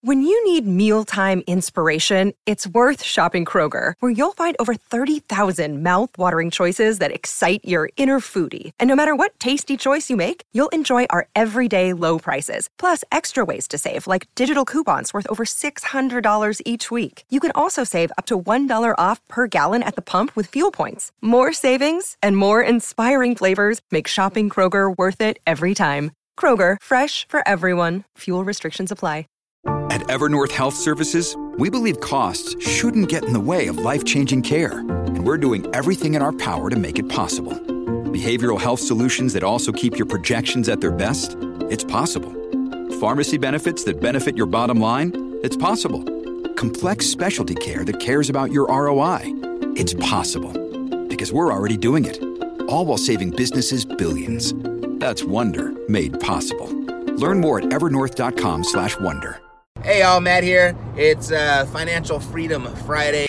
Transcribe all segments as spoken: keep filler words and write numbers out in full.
When you need mealtime inspiration, it's worth shopping Kroger, where you'll find over thirty thousand mouth-watering choices that excite your inner foodie. And no matter what tasty choice you make, you'll enjoy our everyday low prices, plus extra ways to save, like digital coupons worth over six hundred dollars each week. You can also save up to one dollar off per gallon at the pump with fuel points. More savings and more inspiring flavors make shopping Kroger worth it every time. Kroger, fresh for everyone. Fuel restrictions apply. At Evernorth Health Services, we believe costs shouldn't get in the way of life-changing care, and we're doing everything in our power to make it possible. Behavioral health solutions that also keep your projections at their best? It's possible. Pharmacy benefits that benefit your bottom line? It's possible. Complex specialty care that cares about your R O I? It's possible. Because we're already doing it. All while saving businesses billions. That's Wonder made possible. Learn more at evernorth.com slash wonder. Hey y'all, Matt here. It's uh, Financial Freedom Friday.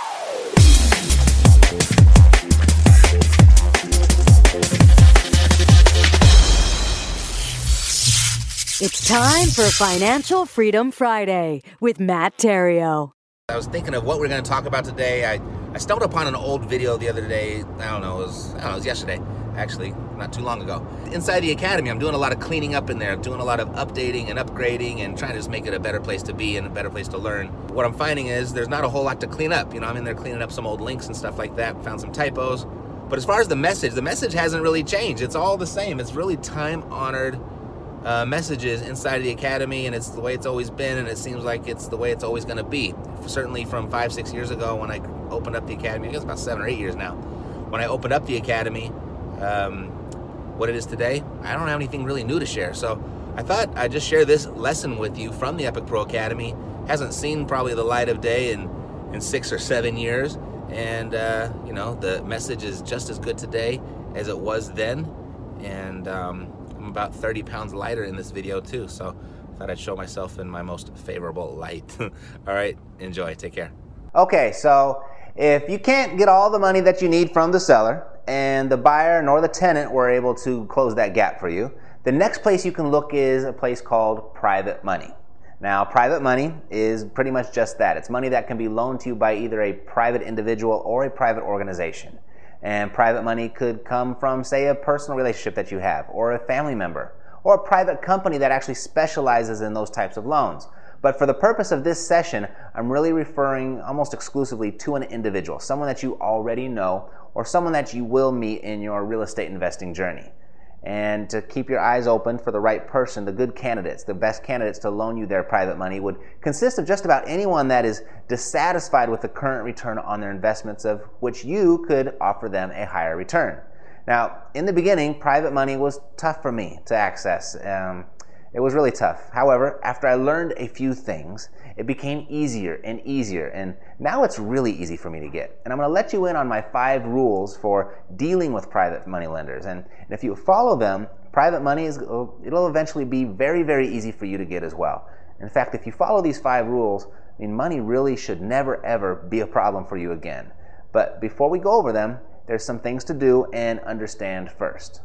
It's time for Financial Freedom Friday with Matt Theriault. I was thinking of what we're going to talk about today. I, I stumbled upon an old video the other day. I don't know, it was, I don't know, it was yesterday, actually, not too long ago. Inside the Academy, I'm doing a lot of cleaning up in there, doing a lot of updating and upgrading and trying to just make it a better place to be and a better place to learn. What I'm finding is there's not a whole lot to clean up. You know, I'm in there cleaning up some old links and stuff like that, found some typos. But as far as the message, the message hasn't really changed. It's all the same. It's really time-honored uh, messages inside of the Academy, and it's the way it's always been, and it seems like it's the way it's always going to be. Certainly from five, six years ago when I opened up the Academy, I guess about seven or eight years now, when I opened up the Academy, um, what it is today, I don't have anything really new to share. So I thought I'd just share this lesson with you from the Epic Pro Academy. Hasn't seen probably the light of day in, in six or seven years. And, uh, you know, the message is just as good today as it was then. And um, I'm about thirty pounds lighter in this video too. So I thought I'd show myself in my most favorable light. All right, enjoy, take care. Okay, so if you can't get all the money that you need from the seller, and the buyer nor the tenant were able to close that gap for you, the next place you can look is a place called private money. Now, private money is pretty much just that. It's money that can be loaned to you by either a private individual or a private organization. And private money could come from, say, a personal relationship that you have, or a family member, or a private company that actually specializes in those types of loans. But for the purpose of this session, I'm really referring almost exclusively to an individual, someone that you already know, or someone that you will meet in your real estate investing journey. And to keep your eyes open for the right person, the good candidates, the best candidates to loan you their private money would consist of just about anyone that is dissatisfied with the current return on their investments, of which you could offer them a higher return. Now, in the beginning, private money was tough for me to access. Um, It was really tough. However, after I learned a few things, it became easier and easier, and now it's really easy for me to get. And I'm going to let you in on my five rules for dealing with private money lenders. And, and if you follow them, private money, is it'll eventually be very, very easy for you to get as well. In fact, if you follow these five rules, I mean, money really should never, ever be a problem for you again. But before we go over them, there's some things to do and understand first.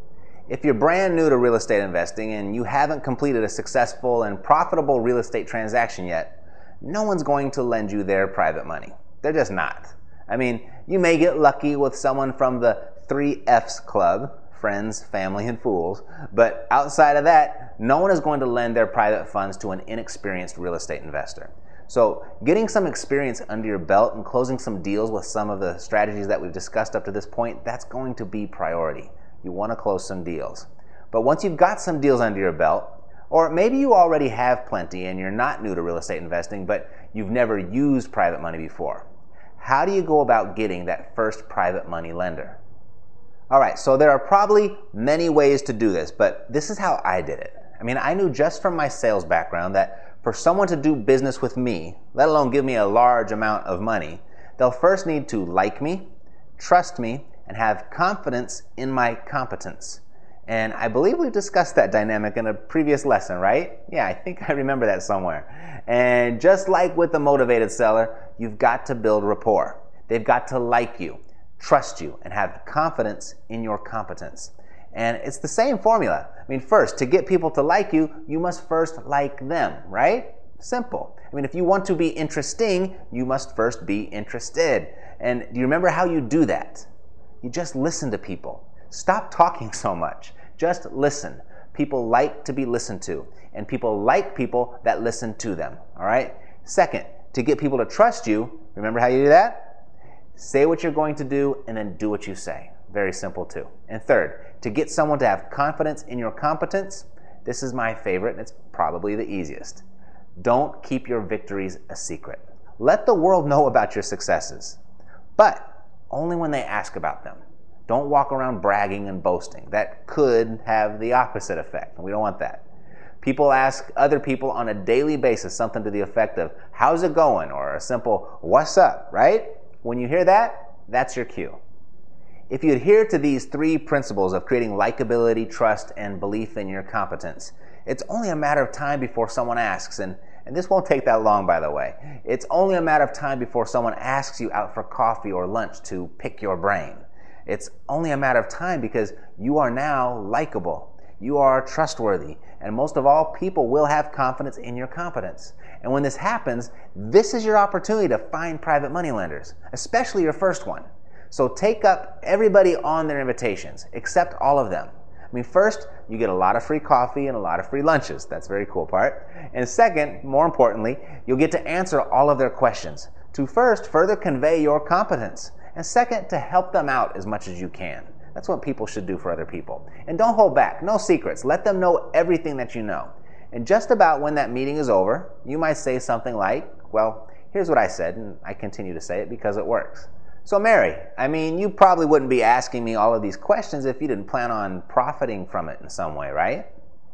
If you're brand new to real estate investing and you haven't completed a successful and profitable real estate transaction yet, no one's going to lend you their private money. They're just not. I mean, you may get lucky with someone from the three F's club, friends, family, and fools, but outside of that, no one is going to lend their private funds to an inexperienced real estate investor. So getting some experience under your belt and closing some deals with some of the strategies that we've discussed up to this point, that's going to be priority. You want to close some deals. But once you've got some deals under your belt, or maybe you already have plenty and you're not new to real estate investing, but you've never used private money before, how do you go about getting that first private money lender? All right, so there are probably many ways to do this, but this is how I did it. I mean, I knew just from my sales background that for someone to do business with me, let alone give me a large amount of money, they'll first need to like me, trust me, and have confidence in my competence. And I believe we discussed that dynamic in a previous lesson, right? Yeah, I think I remember that somewhere. And just like with the motivated seller, you've got to build rapport. They've got to like you, trust you, and have confidence in your competence. And it's the same formula. I mean, first, to get people to like you, you must first like them, right? Simple. I mean, if you want to be interesting, you must first be interested. And do you remember how you do that? You just listen to people. Stop talking so much. Just listen. People like to be listened to, and people like people that listen to them, all right? Second, to get people to trust you, remember how you do that? Say what you're going to do and then do what you say. Very simple too. And third, to get someone to have confidence in your competence, this is my favorite and it's probably the easiest. Don't keep your victories a secret. Let the world know about your successes, but only when they ask about them. Don't walk around bragging and boasting. That could have the opposite effect. We don't want that. People ask other people on a daily basis something to the effect of, how's it going? Or a simple, what's up, right? When you hear that, that's your cue. If you adhere to these three principles of creating likability, trust, and belief in your competence, it's only a matter of time before someone asks, and, and this won't take that long, by the way. It's only a matter of time before someone asks you out for coffee or lunch to pick your brain. It's only a matter of time because you are now likable. You are trustworthy. And most of all, people will have confidence in your competence. And when this happens, this is your opportunity to find private money lenders, especially your first one. So take up everybody on their invitations, accept all of them. I mean, first, you get a lot of free coffee and a lot of free lunches. That's the very cool part. And second, more importantly, you'll get to answer all of their questions to first further convey your competence, and second, to help them out as much as you can. That's what people should do for other people. And don't hold back. No secrets. Let them know everything that you know. And just about when that meeting is over, you might say something like, well, here's what I said, and I continue to say it because it works. So Mary, I mean, you probably wouldn't be asking me all of these questions if you didn't plan on profiting from it in some way, right?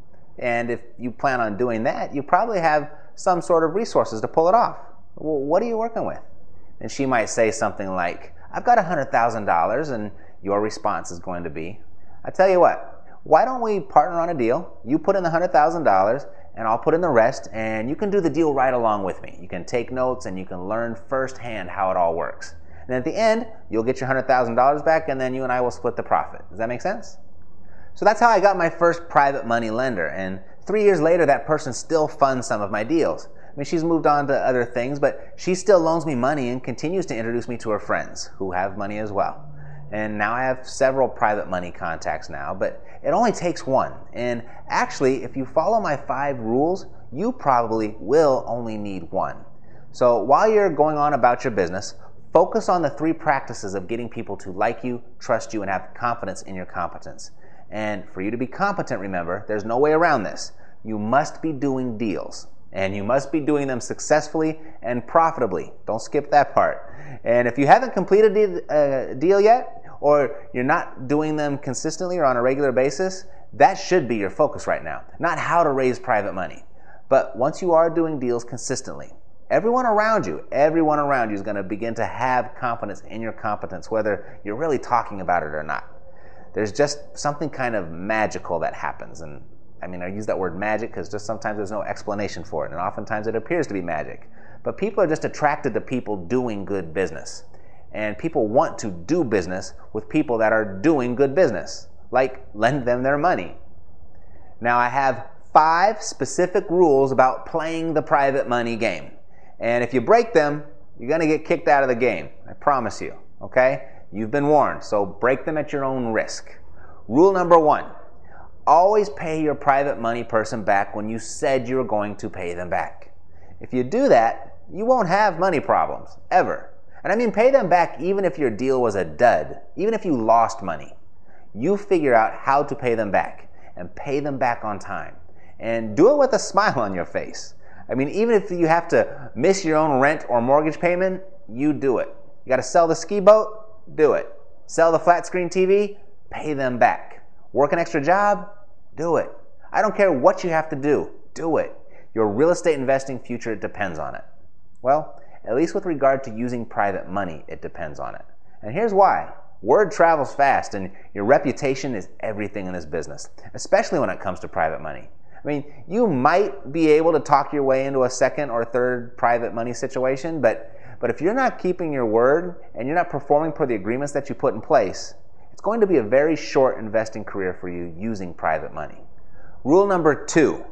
And if you plan on doing that, you probably have some sort of resources to pull it off. Well, what are you working with? And she might say something like, I've got one hundred thousand dollars, and your response is going to be, I tell you what, why don't we partner on a deal? You put in the one hundred thousand dollars, and I'll put in the rest, and you can do the deal right along with me. You can take notes, and you can learn firsthand how it all works. And at the end, you'll get your one hundred thousand dollars back, and then you and I will split the profit. Does that make sense? So that's how I got my first private money lender, and three years later, that person still funds some of my deals. I mean, she's moved on to other things, but she still loans me money and continues to introduce me to her friends who have money as well. And now I have several private money contacts now, but it only takes one. And actually, if you follow my five rules, you probably will only need one. So while you're going on about your business, focus on the three practices of getting people to like you, trust you, and have confidence in your competence. And for you to be competent, remember, there's no way around this. You must be doing deals. And you must be doing them successfully and profitably. Don't skip that part. And if you haven't completed a deal yet, or you're not doing them consistently or on a regular basis, that should be your focus right now. Not how to raise private money. But once you are doing deals consistently, everyone around you, everyone around you is going to begin to have confidence in your competence, whether you're really talking about it or not. There's just something kind of magical that happens. And I mean, I use that word magic because just sometimes there's no explanation for it, and oftentimes it appears to be magic. But people are just attracted to people doing good business. And people want to do business with people that are doing good business, like lend them their money. Now, I have five specific rules about playing the private money game. And if you break them, you're going to get kicked out of the game. I promise you, okay? You've been warned, so break them at your own risk. Rule number one. Always pay your private money person back when you said you were going to pay them back. If you do that, you won't have money problems, ever. And I mean pay them back even if your deal was a dud, even if you lost money. You figure out how to pay them back, and pay them back on time. And do it with a smile on your face. I mean, even if you have to miss your own rent or mortgage payment, you do it. You got to sell the ski boat? Do it. Sell the flat screen T V? Pay them back. Work an extra job? Do it. I don't care what you have to do. Do it. Your real estate investing future depends on it. Well, at least with regard to using private money, it depends on it. And here's why. Word travels fast, and your reputation is everything in this business, especially when it comes to private money. I mean, you might be able to talk your way into a second or third private money situation, but, but if you're not keeping your word and you're not performing per the agreements that you put in place, it's going to be a very short investing career for you using private money. Rule number two,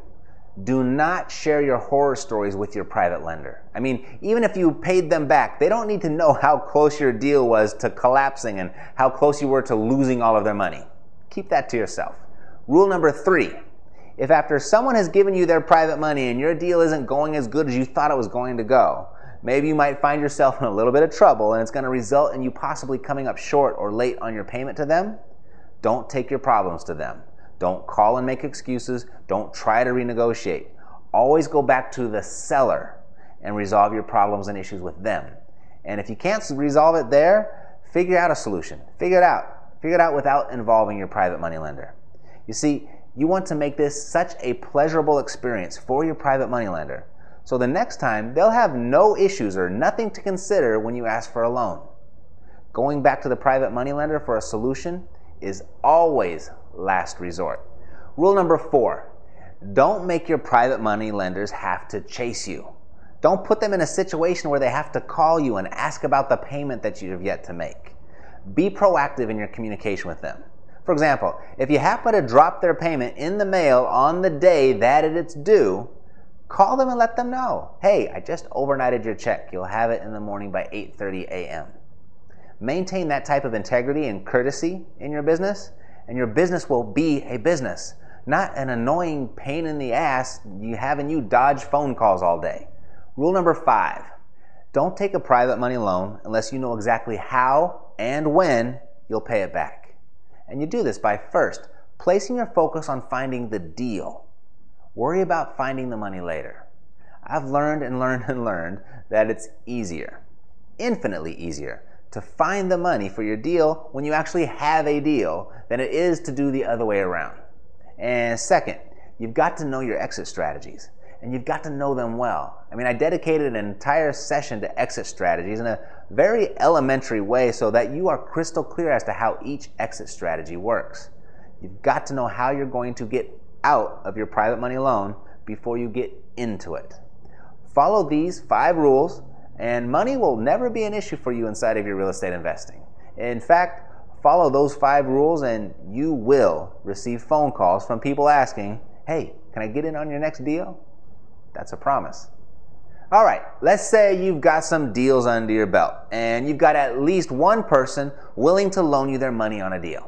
Do not share your horror stories with your private lender. I mean, even if you paid them back, they don't need to know how close your deal was to collapsing and how close you were to losing all of their money. Keep that to yourself. Rule number three, if after someone has given you their private money and your deal isn't going as good as you thought it was going to go, maybe you might find yourself in a little bit of trouble and it's going to result in you possibly coming up short or late on your payment to them, don't take your problems to them. Don't call and make excuses. Don't try to renegotiate. Always go back to the seller and resolve your problems and issues with them. And if you can't resolve it there, figure out a solution. Figure it out. Figure it out without involving your private money lender. You see, you want to make this such a pleasurable experience for your private money lender, so the next time they'll have no issues or nothing to consider when you ask for a loan. Going back to the private money lender for a solution is always last resort. Rule number four, don't make your private money lenders have to chase you. Don't put them in a situation where they have to call you and ask about the payment that you have yet to make. Be proactive in your communication with them. For example, if you happen to drop their payment in the mail on the day that it's due, call them and let them know, hey, I just overnighted your check. You'll have it in the morning by eight thirty a.m. Maintain that type of integrity and courtesy in your business, and your business will be a business, not an annoying pain in the ass you having you dodge phone calls all day. Rule number five, don't take a private money loan unless you know exactly how and when you'll pay it back. And you do this by first placing your focus on finding the deal. Worry about finding the money later. I've learned and learned and learned that it's easier, infinitely easier, to find the money for your deal when you actually have a deal than it is to do the other way around. And second, you've got to know your exit strategies, and you've got to know them well. I mean, I dedicated an entire session to exit strategies in a very elementary way so that you are crystal clear as to how each exit strategy works. You've got to know how you're going to get out of your private money loan before you get into it. Follow these five rules, and money will never be an issue for you inside of your real estate investing. In fact, follow those five rules and you will receive phone calls from people asking, hey, can I get in on your next deal? That's a promise. All right, let's say you've got some deals under your belt and you've got at least one person willing to loan you their money on a deal.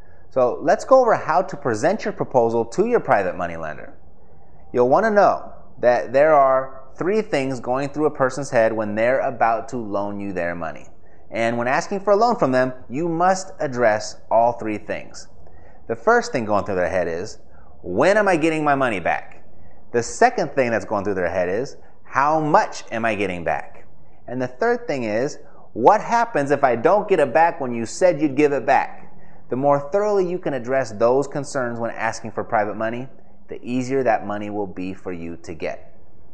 So let's go over how to present your proposal to your private money lender. You'll want to know that there are three things going through a person's head when they're about to loan you their money. And when asking for a loan from them, you must address all three things. The first thing going through their head is, when am I getting my money back? The second thing that's going through their head is, how much am I getting back? And the third thing is, what happens if I don't get it back when you said you'd give it back? The more thoroughly you can address those concerns when asking for private money, the easier that money will be for you to get.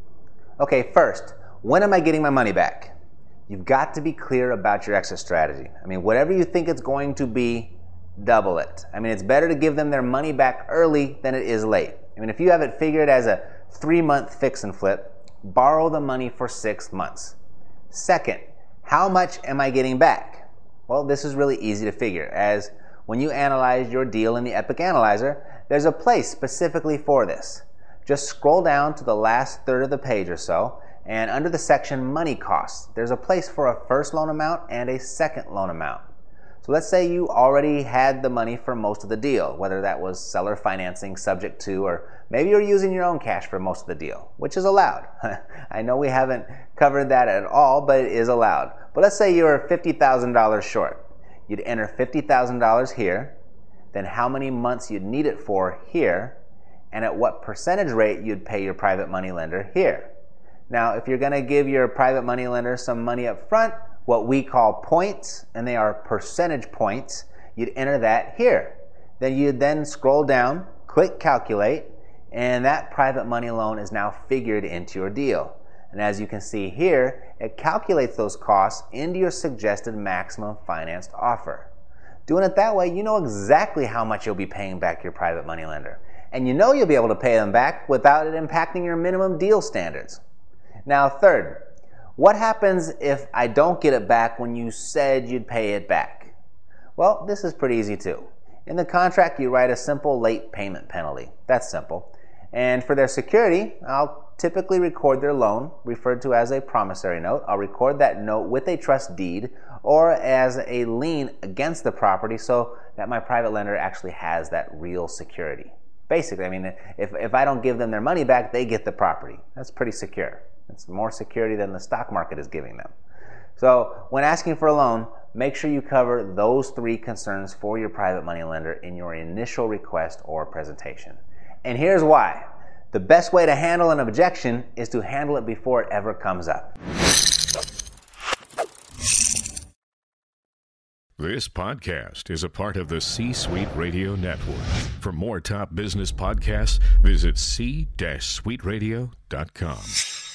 Okay, first, when am I getting my money back? You've got to be clear about your exit strategy. I mean, whatever you think it's going to be, double it. I mean, it's better to give them their money back early than it is late. I mean, if you have it figured as a three-month fix and flip, borrow the money for six months. Second, how much am I getting back? Well, this is really easy to figure, as when you analyze your deal in the Epic Analyzer, there's a place specifically for this. Just scroll down to the last third of the page or so, and under the section Money Costs, there's a place for a first loan amount and a second loan amount. So let's say you already had the money for most of the deal, whether that was seller financing subject to, or maybe you're using your own cash for most of the deal, which is allowed. I know we haven't covered that at all, but it is allowed. But let's say you're fifty thousand dollars short. You'd enter fifty thousand dollars here, then how many months you'd need it for here, and at what percentage rate you'd pay your private money lender here. Now, if you're going to give your private money lender some money up front, what we call points, and they are percentage points, you'd enter that here. Then you'd then scroll down, click calculate, and that private money loan is now figured into your deal. And as you can see here, it calculates those costs into your suggested maximum financed offer. Doing it that way, you know exactly how much you'll be paying back your private money lender. And you know you'll be able to pay them back without it impacting your minimum deal standards. Now, third, what happens if I don't get it back when you said you'd pay it back? Well, this is pretty easy too. In the contract, you write a simple late payment penalty. That's simple. And for their security, I'll typically record their loan, referred to as a promissory note. I'll record that note with a trust deed or as a lien against the property so that my private lender actually has that real security. Basically, I mean, if, if I don't give them their money back, they get the property. That's pretty secure. It's more security than the stock market is giving them. So when asking for a loan, make sure you cover those three concerns for your private money lender in your initial request or presentation. And here's why. The best way to handle an objection is to handle it before it ever comes up. This podcast is a part of the C-Suite Radio Network. For more top business podcasts, visit c suite radio dot com.